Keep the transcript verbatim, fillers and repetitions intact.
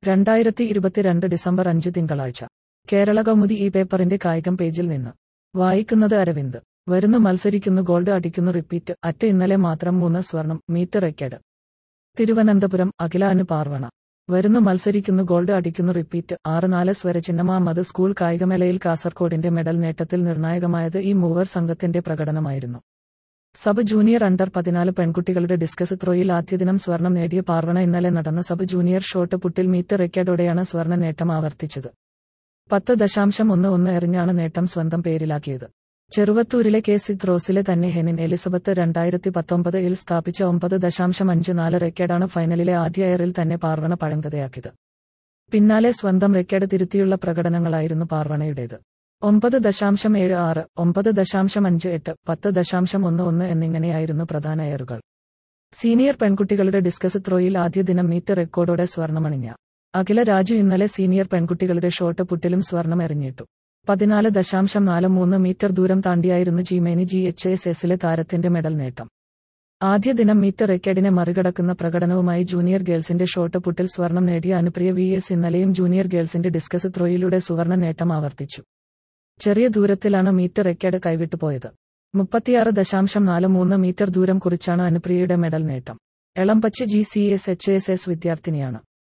രണ്ടായിരത്തി ഇരുപത്തിരണ്ട് ഡിസംബർ അഞ്ച് തിങ്കളാഴ്ച. കേരള കൗമുദി ഈ പേപ്പറിന്റെ കായികം പേജിൽ നിന്ന് വായിക്കുന്നത് അരവിന്ദ്. വരുന്നു മത്സരിക്കുന്നു ഗോൾഡ് അടിക്കുന്നു റിപ്പീറ്റ്, അറ്റ് ഇന്നലെ മാത്രം മൂന്ന് സ്വർണം, മീറ്റ് റെക്കോർഡ്. തിരുവനന്തപുരം. അഖില അനു പാർവണ. വരുന്നു മത്സരിക്കുന്നു ഗോൾഡ് അടിക്കുന്നു റിപ്പീറ്റ്, ആറ് നാല് സ്വരചിഹ്നമാമത് സ്കൂൾ കായികമേളയിൽ കാസർകോടിന്റെ മെഡൽ നേട്ടത്തിൽ നിർണായകമായത് ഈ മൂവർ സംഘത്തിന്റെ പ്രകടനമായിരുന്നു. സബ് ജൂനിയർ അണ്ടർ പതിനാല് പെൺകുട്ടികളുടെ ഡിസ്കസ് ത്രോയിൽ ആദ്യദിനം സ്വർണം നേടിയ പാർവണ ഇന്നലെ നടന്ന സബ് ജൂനിയർ ഷോട്ട് പുട്ടിൽ മീറ്റ് റെക്കോർഡോടെയാണ് സ്വർണ്ണ നേട്ടം ആവർത്തിച്ചത്. പത്ത് ദശാംശം ഒന്ന് ഒന്ന് എറിഞ്ഞാണ് നേട്ടം സ്വന്തം പേരിലാക്കിയത്. ചെറുവത്തൂരിലെ കെ സി ത്രോസിലെ തന്നെ ഹെനിൻ എലിസബത്ത് രണ്ടായിരത്തി പത്തൊമ്പത് ഇൽ സ്ഥാപിച്ച ഒമ്പത് ദശാംശം അഞ്ച് നാല് റെക്കോർഡാണ് ഫൈനലിലെ ആദ്യ എയറിൽ തന്നെ പാർവണ പഴങ്കഥയാക്കിയത്. പിന്നാലെ സ്വന്തം റെക്കോർഡ് തിരുത്തിയുള്ള പ്രകടനങ്ങളായിരുന്നു പാർവണയുടേത്. ഒമ്പത് ദശാംശം ഏഴ് ആറ്, ഒമ്പത് ദശാംശം അഞ്ച് എട്ട്, പത്ത് ദശാംശം ഒന്ന് ഒന്ന് എന്നിങ്ങനെയായിരുന്നു പ്രധാന എയറുകൾ. സീനിയർ പെൺകുട്ടികളുടെ ഡിസ്കസ് ത്രോയിൽ ആദ്യ ദിനം മീറ്റ് റെക്കോർഡോടെ സ്വർണമണിഞ്ഞ അഖില രാജു ഇന്നലെ സീനിയർ പെൺകുട്ടികളുടെ ഷോട്ട് പുട്ടിലും സ്വർണം എറിഞ്ഞിട്ടു. പതിനാല് ദശാംശം നാല് മൂന്ന് മീറ്റർ ദൂരം താണ്ടിയായിരുന്നു ജീമേനി ജി എച്ച് എസ് എസിലെ താരത്തിന്റെ മെഡൽ നേട്ടം. ആദ്യ ദിനം മീറ്റ് റെക്കോർഡിനെ മറികടക്കുന്ന പ്രകടനവുമായി ജൂനിയർ ഗേൾസിന്റെ ഷോട്ട് പുട്ടിൽ സ്വർണം നേടിയ അനുപ്രിയ വി എസ് ഇന്നലെയും ജൂനിയർ ഗേൾസിന്റെ ഡിസ്കസ് ത്രോയിലൂടെ സുവർണ നേട്ടം ആവർത്തിച്ചു. ചെറിയ ദൂരത്തിലാണ് മീറ്റ് റെക്കോർഡ് കൈവിട്ടുപോയത്. മുപ്പത്തിയാറ് ദശാംശം നാല് മൂന്ന് മീറ്റർ ദൂരം കുറിച്ചാണ് അനുപ്രിയയുടെ മെഡൽ നേട്ടം. Elambachi G C S H S S വിദ്യാർത്ഥിനിയാണ്.